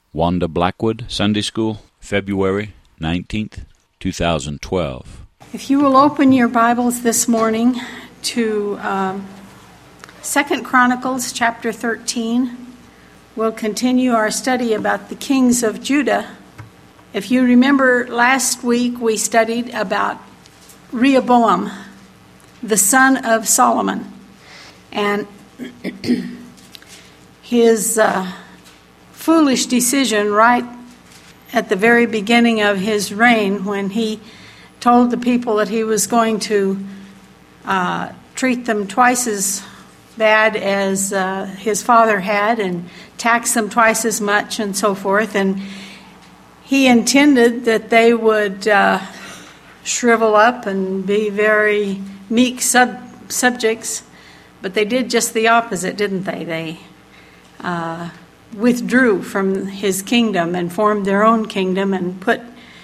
Wanda Blackwood, Sunday School, February 19th, 2012. If you will open your Bibles this morning to 2 Chronicles chapter 13, we'll continue our study about the kings of Judah. If you remember, last week we studied about Rehoboam, the son of Solomon, and his foolish decision right at the very beginning of his reign when he told the people that he was going to treat them twice as bad as his father had and tax them twice as much and so forth. And he intended that they would shrivel up and be very meek subjects, but they did just the opposite, didn't they? They withdrew from his kingdom and formed their own kingdom and put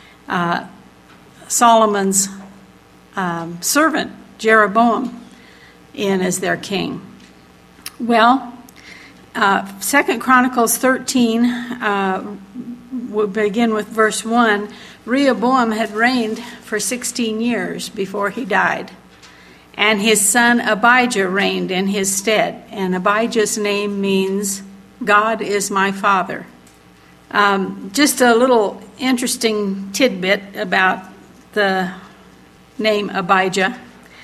Solomon's servant, Jeroboam, in as their king. Well, 2 Chronicles 13, we'll begin with verse 1. Rehoboam had reigned for 16 years before he died, and his son Abijah reigned in his stead. And Abijah's name means God is my father. Just a little interesting tidbit about the name Abijah.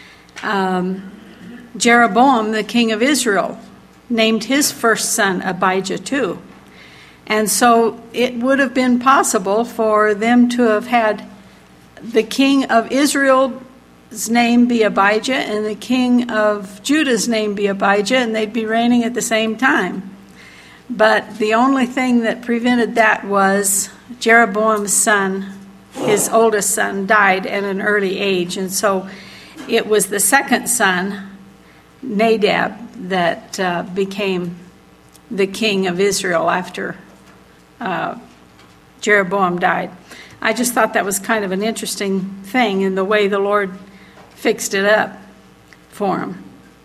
Jeroboam, the king of Israel, named his first son Abijah too. And so it would have been possible for them to have had the king of Israel's name be Abijah and the king of Judah's name be Abijah, and they'd be reigning at the same time. But the only thing that prevented that was Jeroboam's son, his oldest son, died at an early age. And so it was the second son, Nadab, that became the king of Israel after Jeroboam died. I just thought that was kind of an interesting thing in the way the Lord fixed it up for him.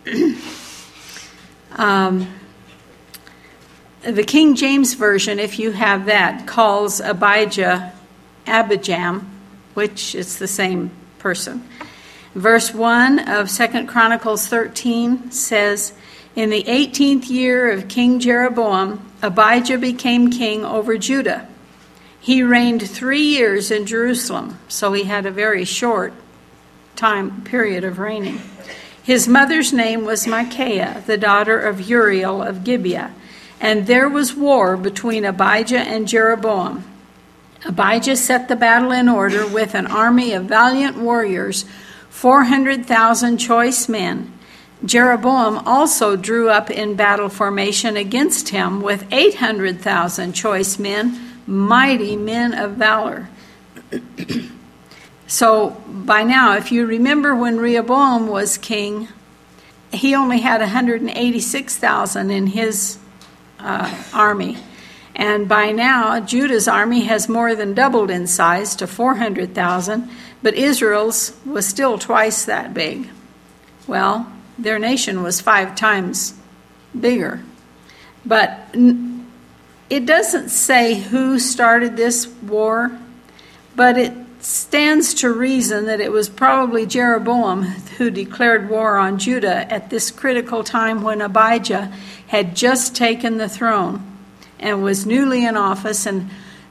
The King James Version, if you have that, calls Abijah Abijam, which is the same person. Verse 1 of 2 Chronicles 13 says, "In the 18th year of King Jeroboam, Abijah became king over Judah. He reigned 3 years in Jerusalem," so he had a very short time period of reigning. "His mother's name was Micaiah, the daughter of Uriel of Gibeah. And there was war between Abijah and Jeroboam. Abijah set the battle in order with an army of valiant warriors, 400,000 choice men. Jeroboam also drew up in battle formation against him with 800,000 choice men, mighty men of valor." So by now, if you remember when Rehoboam was king, he only had 186,000 in his army. And by now, Judah's army has more than doubled in size to 400,000, but Israel's was still twice that big. Well, their nation was 5 times bigger. But it doesn't say who started this war, but it stands to reason that it was probably Jeroboam who declared war on Judah at this critical time when Abijah had just taken the throne and was newly in office, and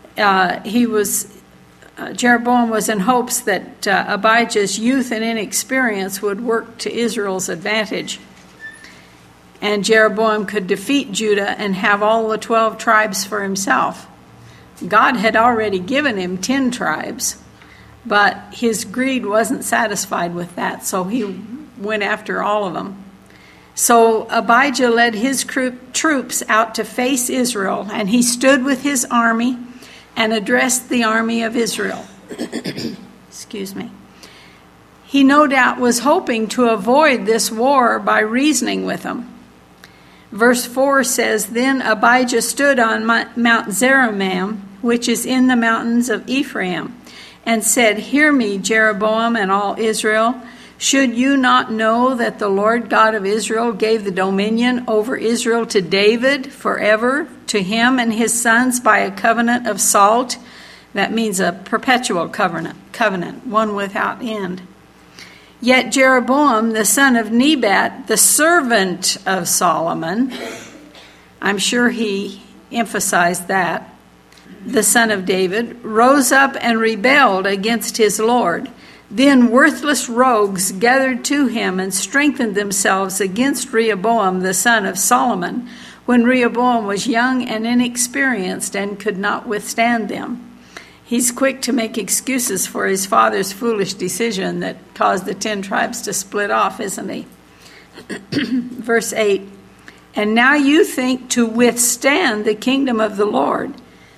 Jeroboam was in hopes that Abijah's youth and inexperience would work to Israel's advantage, and Jeroboam could defeat Judah and have all the 12 tribes for himself. God had already given him 10 tribes, but his greed wasn't satisfied with that, so he went after all of them. So Abijah led his troops out to face Israel, and he stood with his army and addressed the army of Israel. Excuse me. He no doubt was hoping to avoid this war by reasoning with them. Verse 4 says, "Then Abijah stood on Mount Zeramim, which is in the mountains of Ephraim, and said, 'Hear me, Jeroboam and all Israel. Should you not know that the Lord God of Israel gave the dominion over Israel to David forever, to him and his sons by a covenant of salt? That means a perpetual covenant, one without end. Yet Jeroboam, the son of Nebat, the servant of Solomon, I'm sure he emphasized that, the son of David, rose up and rebelled against his Lord. Then worthless rogues gathered to him and strengthened themselves against Rehoboam, the son of Solomon, when Rehoboam was young and inexperienced and could not withstand them. He's quick to make excuses for his father's foolish decision that caused the 10 tribes to split off, isn't he? Verse 8, and now you think to withstand the kingdom of the Lord,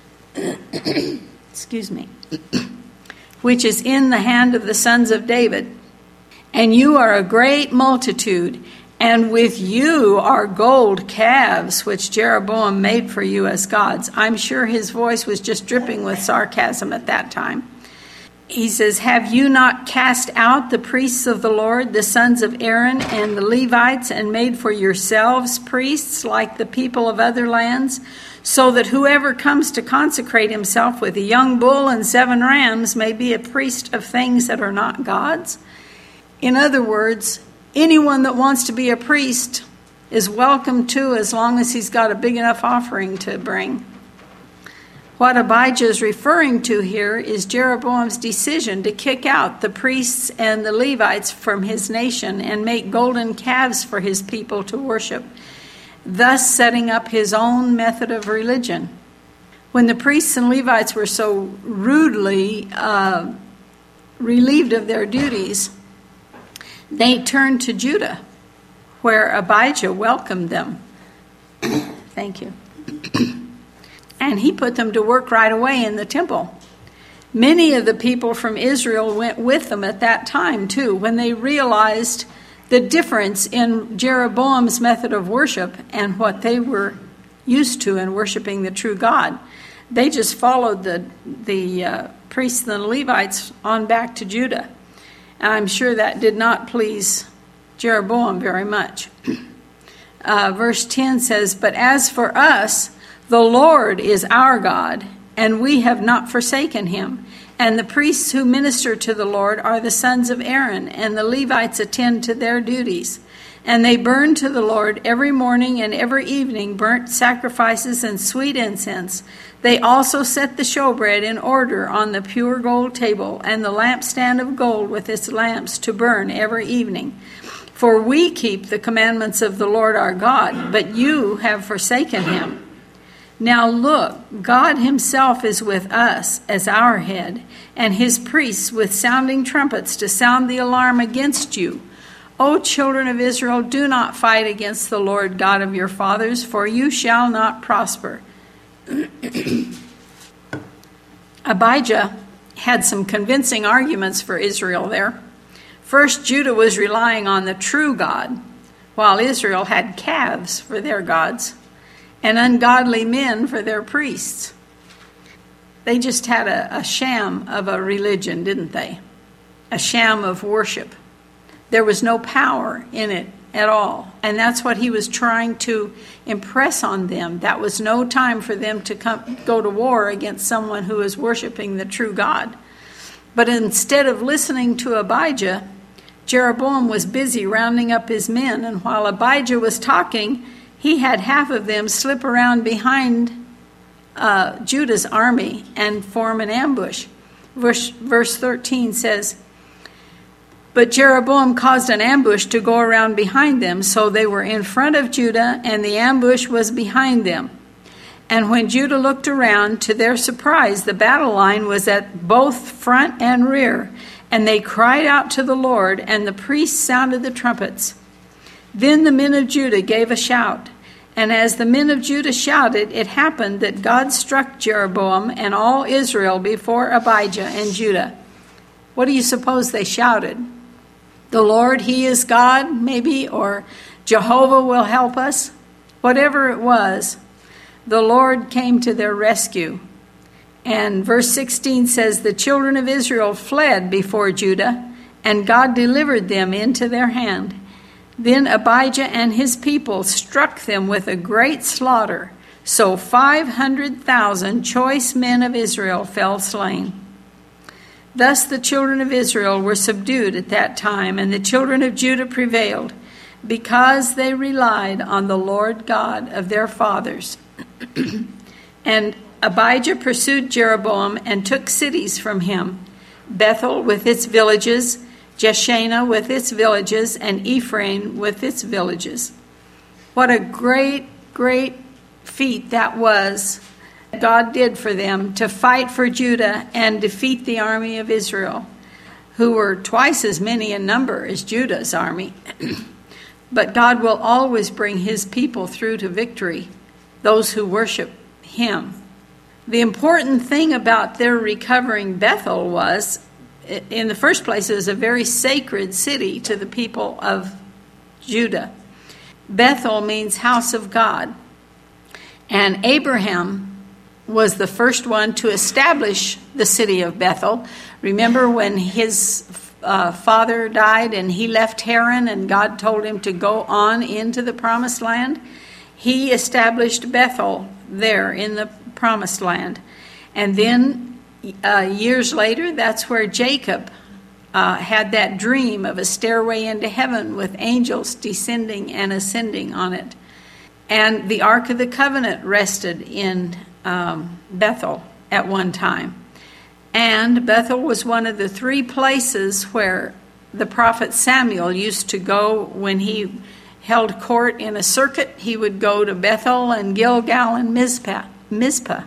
excuse me, which is in the hand of the sons of David. And you are a great multitude, and with you are gold calves, which Jeroboam made for you as gods. I'm sure his voice was just dripping with sarcasm at that time. He says, have you not cast out the priests of the Lord, the sons of Aaron and the Levites, and made for yourselves priests like the people of other lands, so that whoever comes to consecrate himself with a young bull and 7 rams may be a priest of things that are not God's? In other words, anyone that wants to be a priest is welcome to, as long as he's got a big enough offering to bring. What Abijah is referring to here is Jeroboam's decision to kick out the priests and the Levites from his nation and make golden calves for his people to worship, thus setting up his own method of religion. When the priests and Levites were so rudely relieved of their duties, they turned to Judah, where Abijah welcomed them. Thank you. And he put them to work right away in the temple. Many of the people from Israel went with them at that time, too, when they realized the difference in Jeroboam's method of worship and what they were used to in worshiping the true God. They just followed the priests and the Levites on back to Judah. And I'm sure that did not please Jeroboam very much. Verse 10 says, but as for us, the Lord is our God, and we have not forsaken him. And the priests who minister to the Lord are the sons of Aaron, and the Levites attend to their duties. And they burn to the Lord every morning and every evening burnt sacrifices and sweet incense. They also set the showbread in order on the pure gold table, and the lampstand of gold with its lamps to burn every evening. For we keep the commandments of the Lord our God, but you have forsaken him. Now look, God himself is with us as our head, and his priests with sounding trumpets to sound the alarm against you. O children of Israel, do not fight against the Lord God of your fathers, for you shall not prosper. Abijah had some convincing arguments for Israel there. First, Judah was relying on the true God, while Israel had calves for their gods and ungodly men for their priests. They just had a sham of a religion, didn't they? A sham of worship. There was no power in it at all. And that's what he was trying to impress on them. That was no time for them to go to war against someone who was worshiping the true God. But instead of listening to Abijah, Jeroboam was busy rounding up his men. And while Abijah was talking, he had half of them slip around behind Judah's army and form an ambush. Verse 13 says, but Jeroboam caused an ambush to go around behind them, so they were in front of Judah, and the ambush was behind them. And when Judah looked around, to their surprise, the battle line was at both front and rear, and they cried out to the Lord, and the priests sounded the trumpets. Then the men of Judah gave a shout, and as the men of Judah shouted, it happened that God struck Jeroboam and all Israel before Abijah and Judah. What do you suppose they shouted? The Lord, he is God, maybe, or Jehovah will help us. Whatever it was, the Lord came to their rescue. And verse 16 says, the children of Israel fled before Judah, and God delivered them into their hand. Then Abijah and his people struck them with a great slaughter, so 500,000 choice men of Israel fell slain. Thus the children of Israel were subdued at that time, and the children of Judah prevailed, because they relied on the Lord God of their fathers. And Abijah pursued Jeroboam and took cities from him, Bethel with its villages, Jeshanah with its villages, and Ephraim with its villages. What a great, great feat that was God did for them to fight for Judah and defeat the army of Israel, who were twice as many in number as Judah's army. But God will always bring his people through to victory, those who worship him. The important thing about their recovering Bethel was, in the first place, it was a very sacred city to the people of Judah. Bethel means house of God. And Abraham was the first one to establish the city of Bethel. Remember when his father died and he left Haran and God told him to go on into the promised land? He established Bethel there in the promised land. And then years later, that's where Jacob had that dream of a stairway into heaven with angels descending and ascending on it. And the Ark of the Covenant rested in Bethel at one time. And Bethel was one of the three places where the prophet Samuel used to go when he held court in a circuit. He would go to Bethel and Gilgal and Mizpah.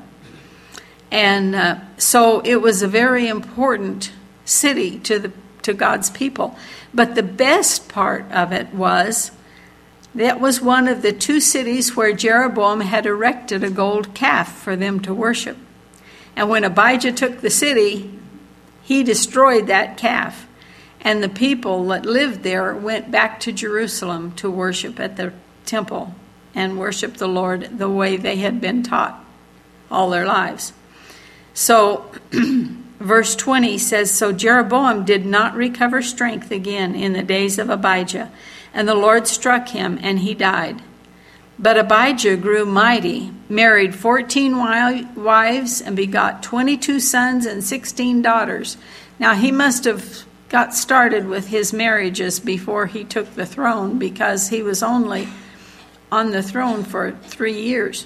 And so it was a very important city to God's people. But the best part of it was that was one of the two cities where Jeroboam had erected a gold calf for them to worship. And when Abijah took the city, he destroyed that calf. And the people that lived there went back to Jerusalem to worship at the temple and worship the Lord the way they had been taught all their lives. So verse 20 says, So Jeroboam did not recover strength again in the days of Abijah, and the Lord struck him, and he died. But Abijah grew mighty, married 14 wives, and begot 22 sons and 16 daughters. Now he must have got started with his marriages before he took the throne, because he was only on the throne for 3 years.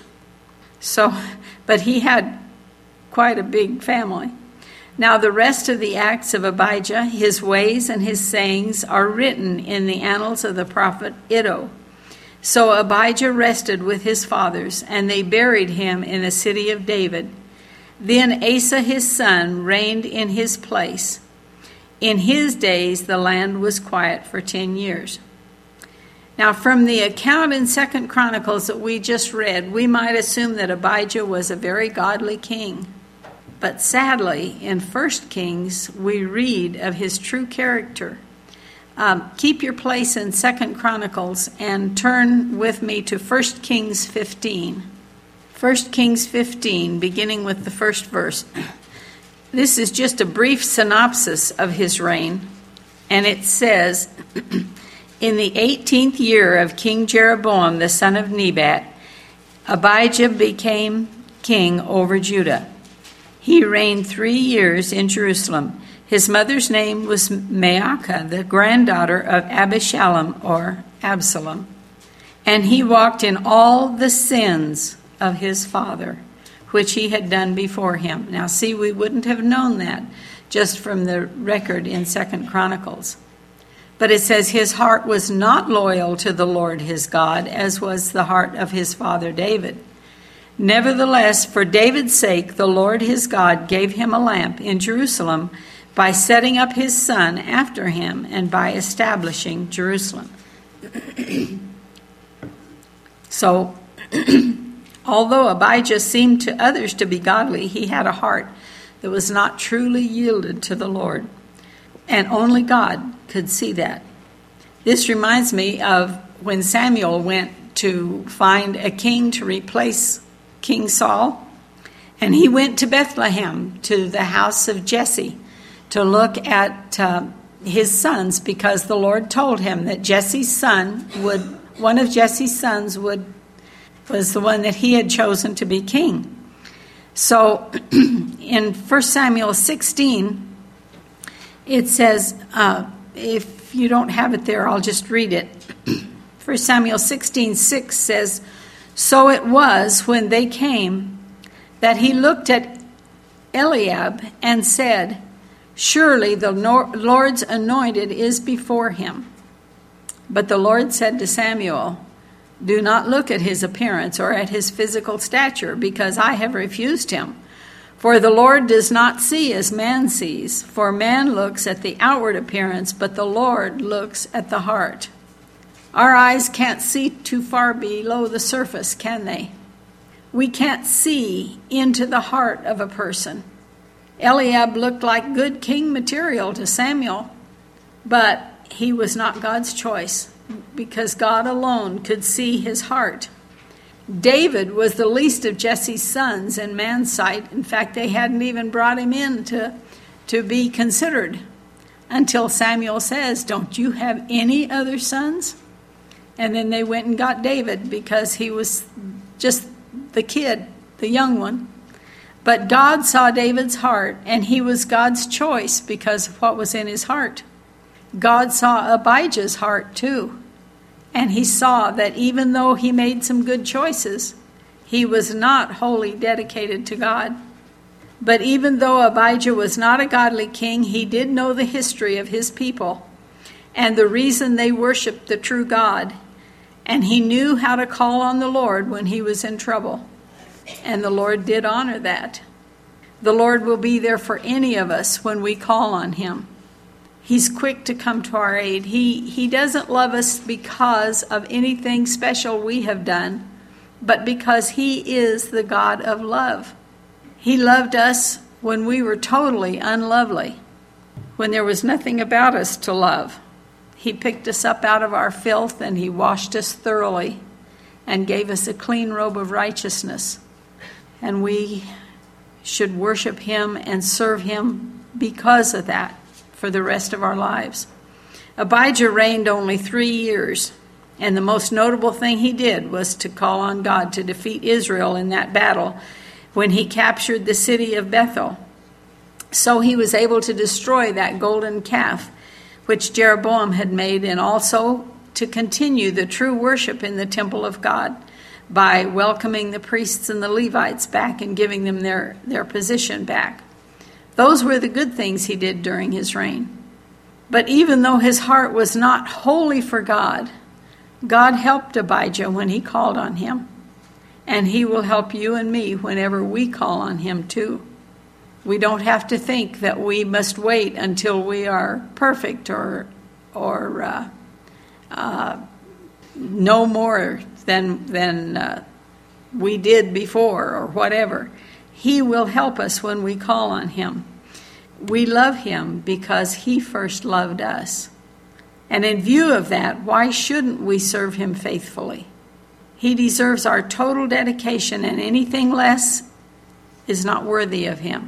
But he had quite a big family. Now the rest of the acts of Abijah, his ways and his sayings, are written in the annals of the prophet Iddo. So Abijah rested with his fathers, and they buried him in the city of David. Then Asa his son reigned in his place. In his days the land was quiet for 10 years. Now from the account in 2 Chronicles that we just read, we might assume that Abijah was a very godly king. But sadly, in 1 Kings, we read of his true character. Keep your place in 2 Chronicles and turn with me to 1 Kings 15. 1 Kings 15, beginning with the first verse. This is just a brief synopsis of his reign. And it says, In the 18th year of King Jeroboam, the son of Nebat, Abijah became king over Judah. He reigned 3 years in Jerusalem. His mother's name was Maacah, the granddaughter of Abishalom or Absalom. And he walked in all the sins of his father, which he had done before him. Now see, we wouldn't have known that just from the record in 2 Chronicles. But it says his heart was not loyal to the Lord his God, as was the heart of his father David. Nevertheless, for David's sake, the Lord his God gave him a lamp in Jerusalem by setting up his son after him and by establishing Jerusalem. So, although Abijah seemed to others to be godly, he had a heart that was not truly yielded to the Lord. And only God could see that. This reminds me of when Samuel went to find a king to replace King Saul, and he went to Bethlehem, to the house of Jesse, to look at his sons, because the Lord told him that one of Jesse's sons was the one that he had chosen to be king. So in 1 Samuel 16, it says, if you don't have it there, I'll just read it. 1 Samuel 16:6 says, "So it was when they came that he looked at Eliab and said, 'Surely the Lord's anointed is before him.' But the Lord said to Samuel, 'Do not look at his appearance or at his physical stature, because I have refused him. For the Lord does not see as man sees, for man looks at the outward appearance, but the Lord looks at the heart.'" Our eyes can't see too far below the surface, can they? We can't see into the heart of a person. Eliab looked like good king material to Samuel, but he was not God's choice, because God alone could see his heart. David was the least of Jesse's sons in man's sight. In fact, they hadn't even brought him in to be considered until Samuel says, "Don't you have any other sons?" And then they went and got David because he was just the kid, the young one. But God saw David's heart, and he was God's choice because of what was in his heart. God saw Abijah's heart too. And he saw that even though he made some good choices, he was not wholly dedicated to God. But even though Abijah was not a godly king, he did know the history of his people and the reason they worshiped the true God. And he knew how to call on the Lord when he was in trouble. And the Lord did honor that. The Lord will be there for any of us when we call on him. He's quick to come to our aid. He doesn't love us because of anything special we have done, but because he is the God of love. He loved us when we were totally unlovely, when there was nothing about us to love. He picked us up out of our filth, and he washed us thoroughly and gave us a clean robe of righteousness. And we should worship him and serve him because of that for the rest of our lives. Abijah reigned only 3 years, and the most notable thing he did was to call on God to defeat Israel in that battle when he captured the city of Bethel. So he was able to destroy that golden calf which Jeroboam had made, and also to continue the true worship in the temple of God by welcoming the priests and the Levites back and giving them their position back. Those were the good things he did during his reign. But even though his heart was not wholly for God, God helped Abijah when he called on him. And he will help you and me whenever we call on him too. We don't have to think that we must wait until we are perfect or no more than we did before or whatever. He will help us when we call on him. We love him because he first loved us. And in view of that, why shouldn't we serve him faithfully? He deserves our total dedication, and anything less is not worthy of him.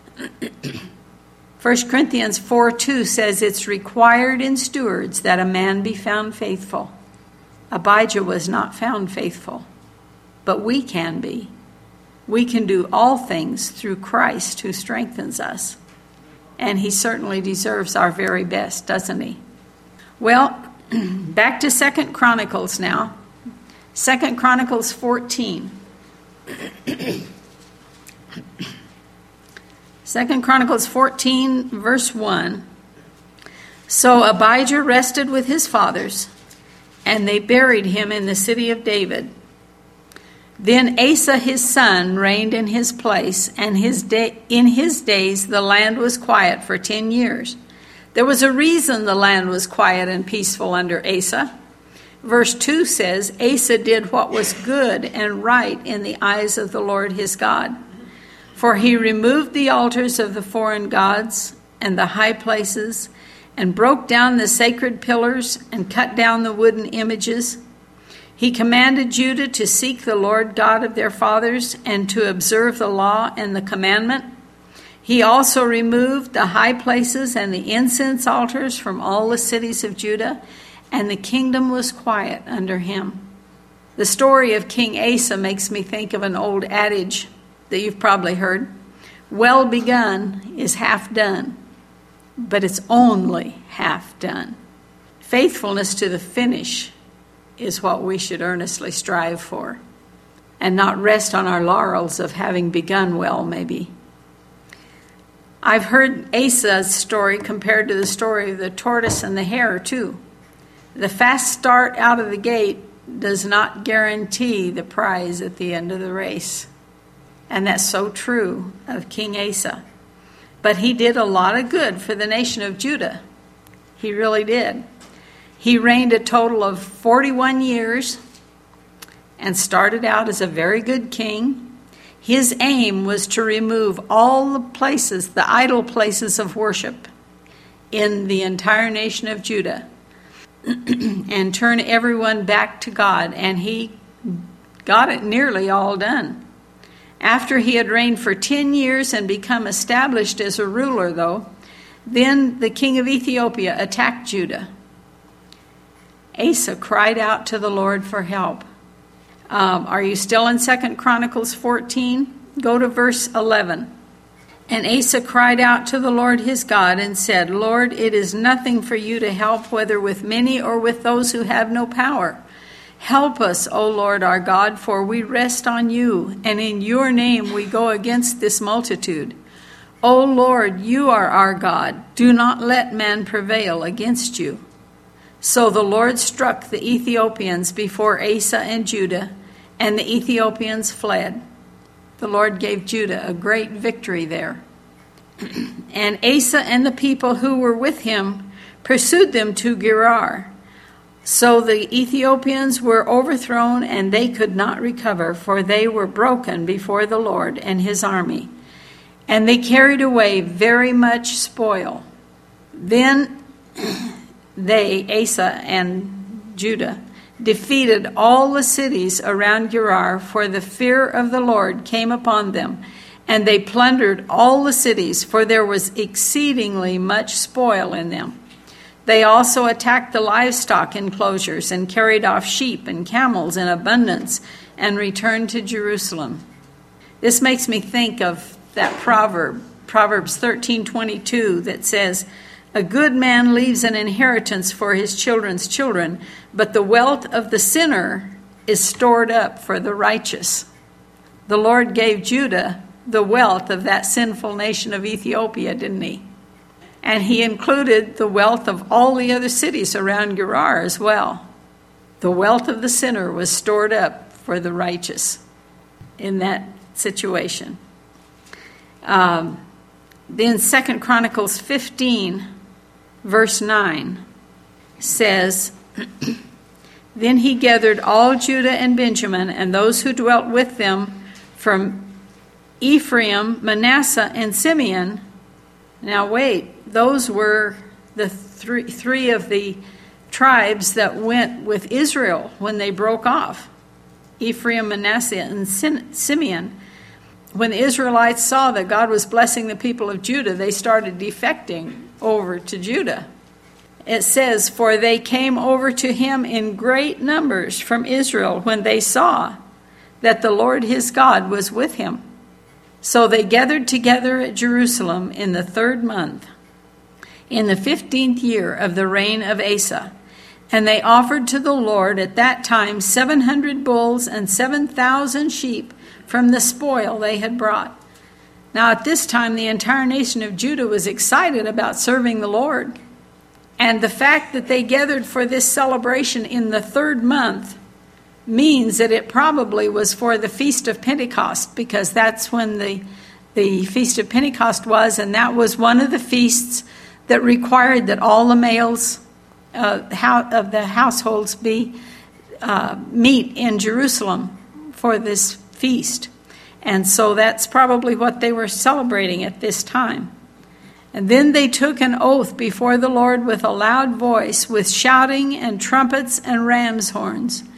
1 Corinthians 4:2 says it's required in stewards that a man be found faithful. Abijah was not found faithful, but we can be. We can do all things through Christ who strengthens us. And he certainly deserves our very best, doesn't he? Well, back to 2 Chronicles now. 2 Chronicles 14. 2 Chronicles 14, verse 1. So Abijah rested with his fathers, and they buried him in the city of David. Then Asa his son reigned in his place, and in his days the land was quiet for 10 years. There was a reason the land was quiet and peaceful under Asa. Verse 2 says, Asa did what was good and right in the eyes of the Lord his God. For he removed the altars of the foreign gods and the high places, and broke down the sacred pillars and cut down the wooden images. He commanded Judah to seek the Lord God of their fathers and to observe the law and the commandment. He also removed the high places and the incense altars from all the cities of Judah, and the kingdom was quiet under him. The story of King Asa makes me think of an old adage that you've probably heard. Well begun is half done, but it's only half done. Faithfulness to the finish is what we should earnestly strive for, and not rest on our laurels of having begun well, maybe. I've heard Asa's story compared to the story of the tortoise and the hare, too. The fast start out of the gate does not guarantee the prize at the end of the race. And that's so true of King Asa. But he did a lot of good for the nation of Judah. He really did. He reigned a total of 41 years and started out as a very good king. His aim was to remove all the places, the idol places of worship in the entire nation of Judah and turn everyone back to God. And he got it nearly all done. After he had reigned for 10 years and become established as a ruler, though, then the king of Ethiopia attacked Judah. Asa cried out to the Lord for help. Are you still in 2 Chronicles 14? Go to verse 11. And Asa cried out to the Lord his God and said, Lord, it is nothing for you to help, whether with many or with those who have no power. Help us, O Lord our God, for we rest on you, and in your name we go against this multitude. O Lord, you are our God. Do not let man prevail against you. So the Lord struck the Ethiopians before Asa and Judah, and the Ethiopians fled. The Lord gave Judah a great victory there. And Asa and the people who were with him pursued them to Gerar. So the Ethiopians were overthrown, and they could not recover, for they were broken before the Lord and his army. And they carried away very much spoil. Then they, Asa and Judah, defeated all the cities around Gerar, for the fear of the Lord came upon them. And they plundered all the cities, for there was exceedingly much spoil in them. They also attacked the livestock enclosures and carried off sheep and camels in abundance and returned to Jerusalem. This makes me think of that proverb, Proverbs 13:22, that says, a good man leaves an inheritance for his children's children, but the wealth of the sinner is stored up for the righteous. The Lord gave Judah the wealth of that sinful nation of Ethiopia, didn't he? And he included the wealth of all the other cities around Gerar as well. The wealth of the sinner was stored up for the righteous in that situation. Then 2 Chronicles 15, verse 9 says, Then he gathered all Judah and Benjamin and those who dwelt with them from Ephraim, Manasseh, and Simeon. Now wait, those were the three of the tribes that went with Israel when they broke off. Ephraim, Manasseh, and Simeon. When the Israelites saw that God was blessing the people of Judah, they started defecting over to Judah. It says, For they came over to him in great numbers from Israel when they saw that the Lord his God was with him. So they gathered together at Jerusalem in the 3rd month, in the 15th year of the reign of Asa. And they offered to the Lord at that time 700 bulls and 7,000 sheep from the spoil they had brought. Now at this time, the entire nation of Judah was excited about serving the Lord. And the fact that they gathered for this celebration in the 3rd month means that it probably was for the Feast of Pentecost, because that's when the Feast of Pentecost was, and that was one of the feasts that required that all the males of the households be meet in Jerusalem for this feast. And so that's probably what they were celebrating at this time. And then they took an oath before the Lord with a loud voice, with shouting and trumpets and ram's horns.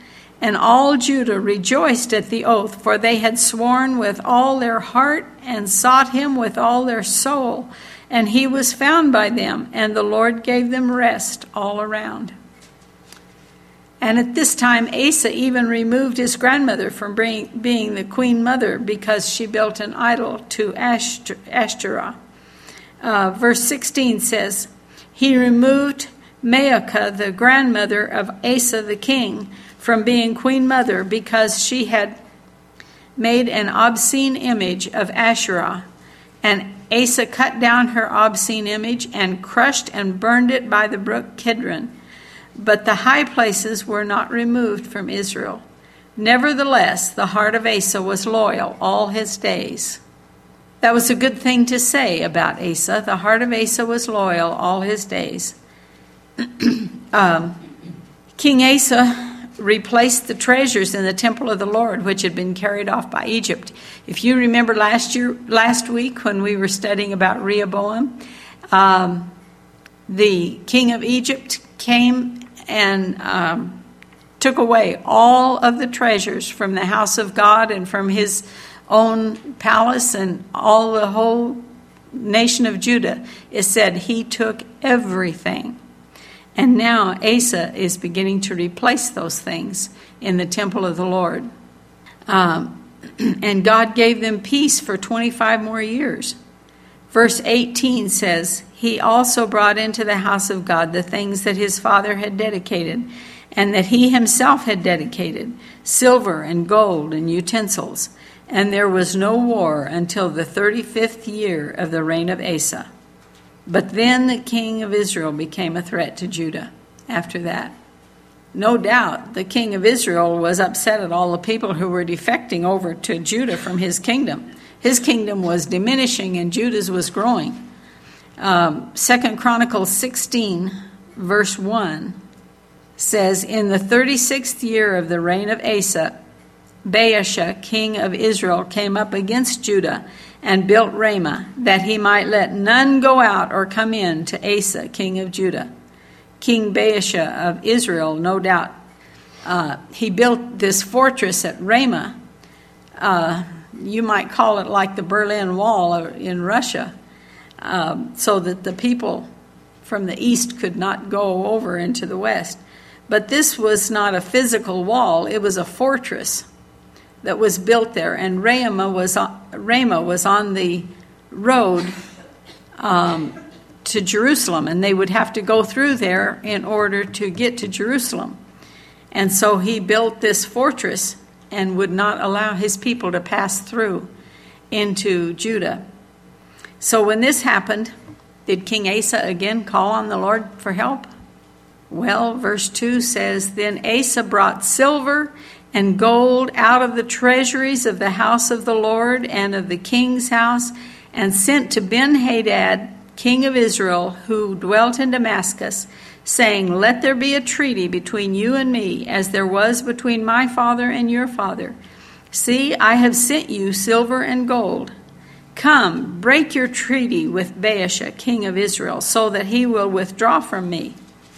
And all Judah rejoiced at the oath, for they had sworn with all their heart and sought him with all their soul. And he was found by them, and the Lord gave them rest all around. And at this time, Asa even removed his grandmother from being the queen mother because she built an idol to Ashtoreth. Verse 16 says, he removed Maacah, the grandmother of Asa the king, from being queen mother because she had made an obscene image of Asherah. And Asa cut down her obscene image and crushed and burned it by the brook Kidron. But the high places were not removed from Israel. Nevertheless, the heart of Asa was loyal all his days. That was a good thing to say about Asa. The heart of Asa was loyal all his days. King Asa replaced the treasures in the temple of the Lord, which had been carried off by Egypt. If you remember last week when we were studying about Rehoboam, the king of Egypt came and took away all of the treasures from the house of God and from his own palace and all the whole nation of Judah. It said he took everything. And now Asa is beginning to replace those things in the temple of the Lord. And God gave them peace for 25 more years. Verse 18 says, he also brought into the house of God the things that his father had dedicated and that he himself had dedicated, silver and gold and utensils. And there was no war until the 35th year of the reign of Asa. But then the king of Israel became a threat to Judah after that. No doubt the king of Israel was upset at all the people who were defecting over to Judah from his kingdom. His kingdom was diminishing and Judah's was growing. 2 Chronicles 16, verse 1 says, in the 36th year of the reign of Asa, Baasha, king of Israel, came up against Judah and built Ramah, that he might let none go out or come in to Asa, king of Judah. King Baasha of Israel, no doubt, he built this fortress at Ramah. You might call it like the Berlin Wall in Russia, so that the people from the east could not go over into the west. But this was not a physical wall, it was a fortress that was built there, and Ramah was on the road to Jerusalem, and they would have to go through there in order to get to Jerusalem. And so he built this fortress and would not allow his people to pass through into Judah. So when this happened, did King Asa again call on the Lord for help? Well, verse 2 says, then Asa brought silver and gold out of the treasuries of the house of the Lord and of the king's house, and sent to Ben-Hadad, king of Israel, who dwelt in Damascus, saying, let there be a treaty between you and me, as there was between my father and your father. See, I have sent you silver and gold. Come, break your treaty with Baasha, king of Israel, so that he will withdraw from me.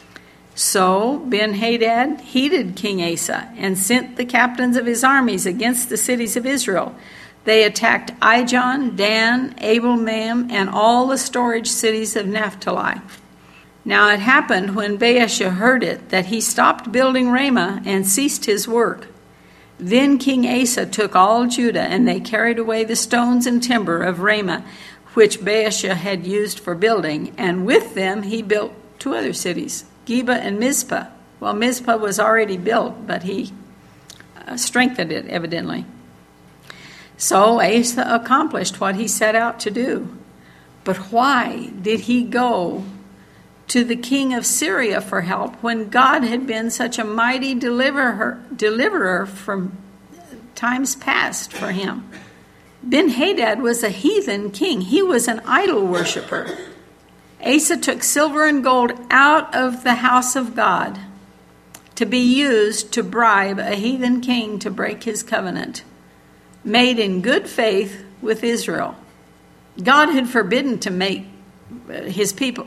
So Ben-Hadad heeded King Asa and sent the captains of his armies against the cities of Israel. They attacked Ijon, Dan, Abel-Maim, and all the storage cities of Naphtali. Now it happened when Baasha heard it that he stopped building Ramah and ceased his work. Then King Asa took all Judah, and they carried away the stones and timber of Ramah, which Baasha had used for building, and with them he built 2 other cities, Geba and Mizpah. Well, Mizpah was already built, but he strengthened it, evidently. So Asa accomplished what he set out to do. But why did he go to the king of Syria for help when God had been such a mighty deliverer from times past for him? Ben-Hadad was a heathen king. He was an idol worshiper. Asa took silver and gold out of the house of God to be used to bribe a heathen king to break his covenant, made in good faith with Israel. God had forbidden his people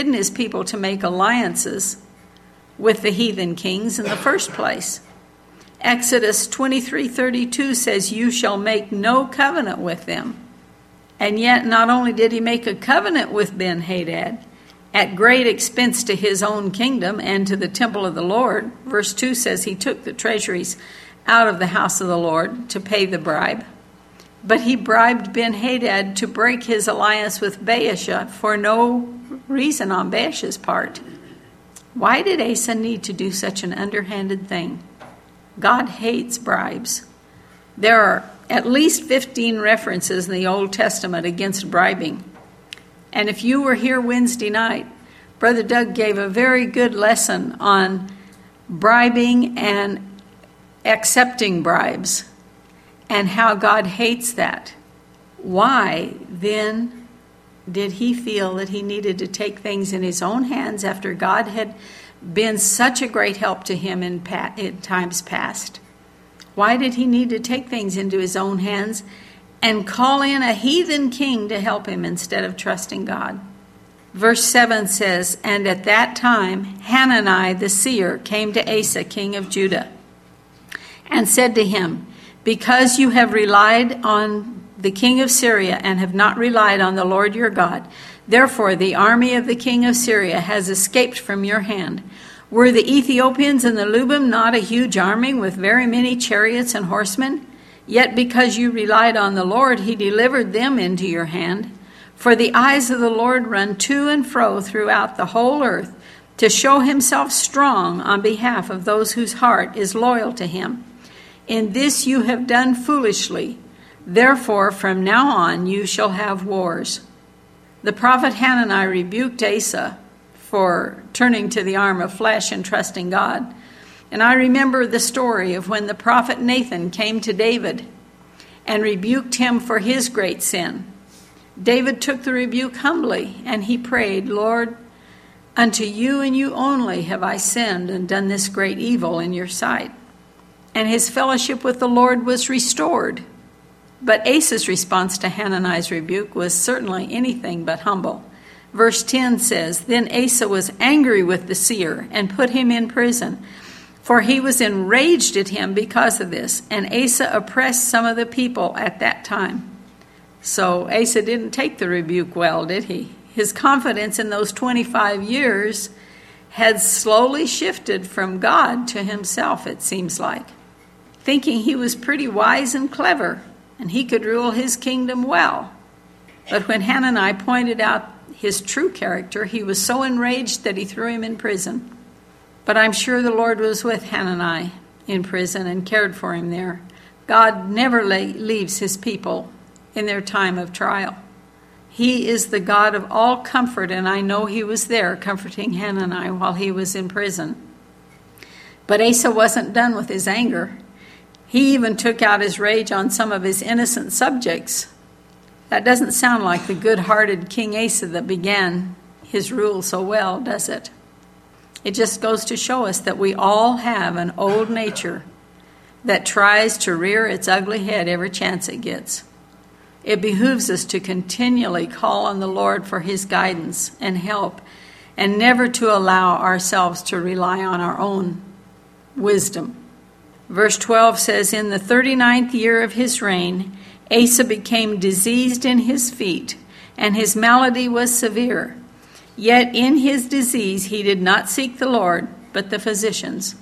to make alliances with the heathen kings in the first place. Exodus 23:32 says, "You shall make no covenant with them." And yet, not only did he make a covenant with Ben-Hadad, at great expense to his own kingdom and to the temple of the Lord. Verse 2 says he took the treasuries out of the house of the Lord to pay the bribe. But he bribed Ben-Hadad to break his alliance with Baasha for no reason on Baasha's part. Why did Asa need to do such an underhanded thing? God hates bribes. There are at least 15 references in the Old Testament against bribing. And if you were here Wednesday night, Brother Doug gave a very good lesson on bribing and accepting bribes and how God hates that. Why then did he feel that he needed to take things in his own hands after God had been such a great help to him in times past? Why did he need to take things into his own hands and call in a heathen king to help him instead of trusting God? Verse 7 says, "And at that time Hanani the seer came to Asa, king of Judah, and said to him, Because you have relied on the king of Syria and have not relied on the Lord your God, therefore the army of the king of Syria has escaped from your hand. Were the Ethiopians and the Lubim not a huge army with very many chariots and horsemen? Yet because you relied on the Lord, he delivered them into your hand. For the eyes of the Lord run to and fro throughout the whole earth to show himself strong on behalf of those whose heart is loyal to him. In this you have done foolishly. Therefore, from now on you shall have wars." The prophet Hanani rebuked Asa for turning to the arm of flesh and trusting God. And I remember the story of when the prophet Nathan came to David and rebuked him for his great sin. David took the rebuke humbly, and he prayed, "Lord, unto you and you only have I sinned and done this great evil in your sight." And his fellowship with the Lord was restored. But Asa's response to Hanani's rebuke was certainly anything but humble. Verse 10 says, "Then Asa was angry with the seer and put him in prison, for he was enraged at him because of this, and Asa oppressed some of the people at that time." So Asa didn't take the rebuke well, did he? His confidence in those 25 years had slowly shifted from God to himself, it seems like, thinking he was pretty wise and clever, and he could rule his kingdom well. But when Hanani pointed out his true character, he was so enraged that he threw him in prison. But I'm sure the Lord was with Hanani in prison and cared for him there. God never leaves his people in their time of trial. He is the God of all comfort, and I know he was there comforting Hanani while he was in prison. But Asa wasn't done with his anger. He even took out his rage on some of his innocent subjects. That doesn't sound like the good-hearted King Asa that began his rule so well, does it? It just goes to show us that we all have an old nature that tries to rear its ugly head every chance it gets. It behooves us to continually call on the Lord for his guidance and help, and never to allow ourselves to rely on our own wisdom. Verse 12 says, "In the 39th year of his reign, Asa became diseased in his feet, and his malady was severe. Yet in his disease he did not seek the Lord, but the physicians."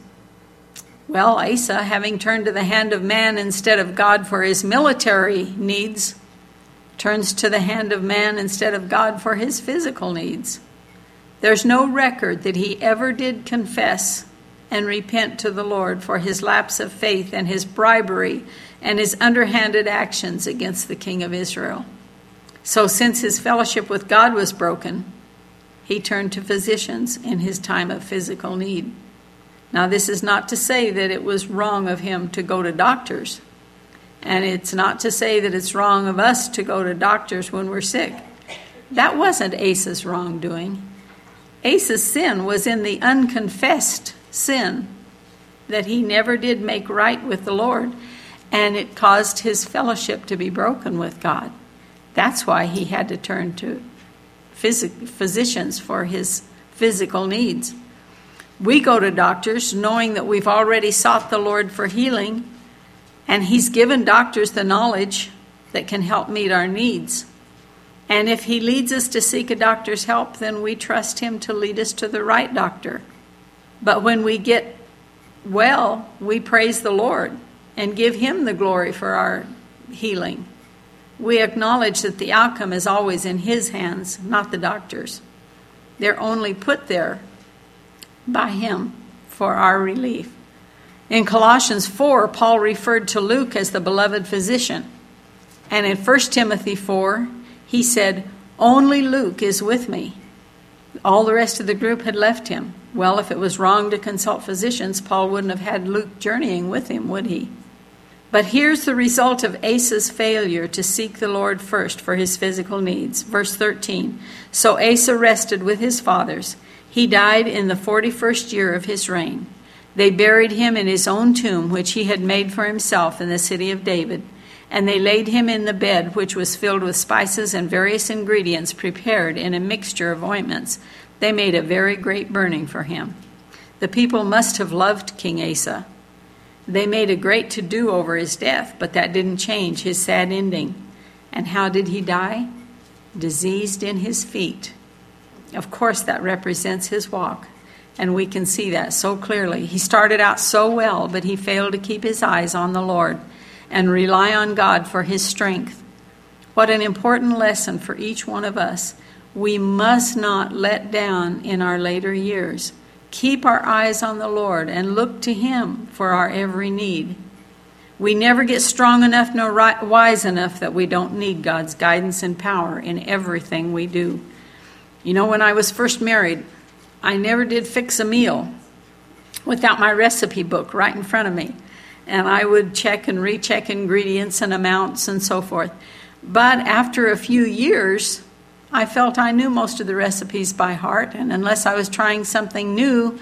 Well, Asa, having turned to the hand of man instead of God for his military needs, turns to the hand of man instead of God for his physical needs. There's no record that he ever did confess and repent to the Lord for his lapse of faith and his bribery and his underhanded actions against the king of Israel. So since his fellowship with God was broken, he turned to physicians in his time of physical need. Now, this is not to say that it was wrong of him to go to doctors, and it's not to say that it's wrong of us to go to doctors when we're sick. That wasn't Asa's wrongdoing. Asa's sin was in the unconfessed sin that he never did make right with the Lord, and it caused his fellowship to be broken with God. That's why he had to turn to physicians for his physical needs. We go to doctors knowing that we've already sought the Lord for healing, and He's given doctors the knowledge that can help meet our needs. And if He leads us to seek a doctor's help, then we trust Him to lead us to the right doctor. But when we get well, we praise the Lord and give Him the glory for our healing. We acknowledge that the outcome is always in His hands, not the doctor's. They're only put there by Him for our relief. In Colossians 4, Paul referred to Luke as the beloved physician. And in 1 Timothy 4, he said, "Only Luke is with me." All the rest of the group had left him. Well, if it was wrong to consult physicians, Paul wouldn't have had Luke journeying with him, would he? But here's the result of Asa's failure to seek the Lord first for his physical needs. Verse 13, "So Asa rested with his fathers. He died in the 41st year of his reign. They buried him in his own tomb, which he had made for himself in the city of David. And they laid him in the bed, which was filled with spices and various ingredients prepared in a mixture of ointments. They made a very great burning for him." The people must have loved King Asa. They made a great to-do over his death, but that didn't change his sad ending. And how did he die? Diseased in his feet. Of course, that represents his walk, and we can see that so clearly. He started out so well, but he failed to keep his eyes on the Lord and rely on God for his strength. What an important lesson for each one of us. We must not let down in our later years. Keep our eyes on the Lord and look to Him for our every need. We never get strong enough nor wise enough that we don't need God's guidance and power in everything we do. You know, when I was first married, I never did fix a meal without my recipe book right in front of me. And I would check and recheck ingredients and amounts and so forth. But after a few years, I felt I knew most of the recipes by heart, and unless I was trying something new,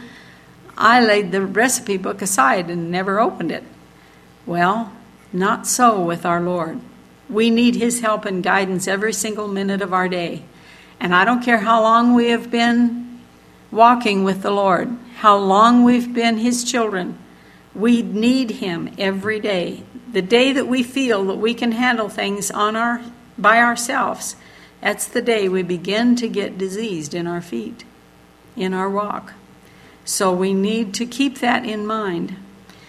I laid the recipe book aside and never opened it. Well, not so with our Lord. We need His help and guidance every single minute of our day. And I don't care how long we have been walking with the Lord, how long we've been His children. We need Him every day. The day that we feel that we can handle things by ourselves, that's the day we begin to get diseased in our feet, in our walk. So we need to keep that in mind.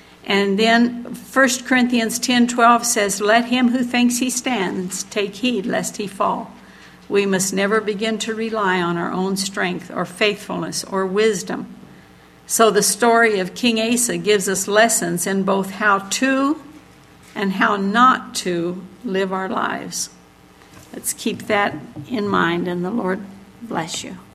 And then 1 Corinthians 10:12 says, "Let him who thinks he stands take heed lest he fall." We must never begin to rely on our own strength or faithfulness or wisdom. So the story of King Asa gives us lessons in both how to and how not to live our lives. Let's keep that in mind, and the Lord bless you.